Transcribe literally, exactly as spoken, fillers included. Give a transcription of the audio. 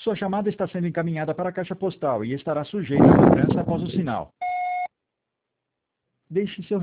Sua chamada está sendo encaminhada para a caixa postal e estará sujeita a cobrança após o sinal. Deixe seu